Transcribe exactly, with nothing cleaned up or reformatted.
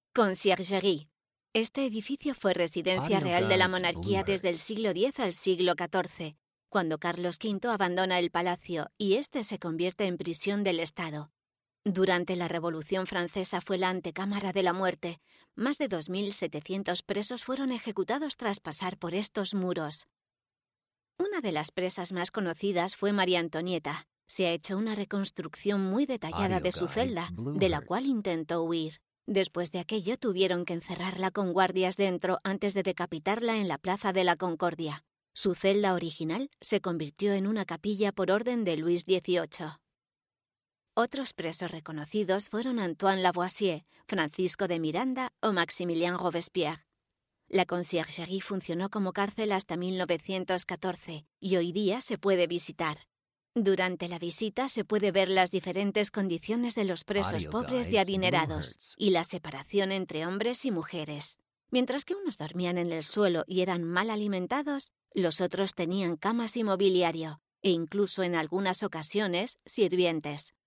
Conciergerie. Este edificio fue residencia real de la monarquía desde el siglo diez al siglo catorce, cuando Carlos quinto abandona el palacio y este se convierte en prisión del Estado. Durante la Revolución Francesa fue la antecámara de la muerte. Más de dos mil setecientos presos fueron ejecutados tras pasar por estos muros. Una de las presas más conocidas fue María Antonieta. Se ha hecho una reconstrucción muy detallada de su celda, de la cual intentó huir. Después de aquello tuvieron que encerrarla con guardias dentro antes de decapitarla en la Plaza de la Concordia. Su celda original se convirtió en una capilla por orden de Luis dieciocho. Otros presos reconocidos fueron Antoine Lavoisier, Francisco de Miranda o Maximilien Robespierre. La Conciergerie funcionó como cárcel hasta mil novecientos catorce y hoy día se puede visitar. Durante la visita se puede ver las diferentes condiciones de los presos pobres y adinerados y la separación entre hombres y mujeres. Mientras que unos dormían en el suelo y eran mal alimentados, los otros tenían camas y mobiliario, e incluso en algunas ocasiones sirvientes.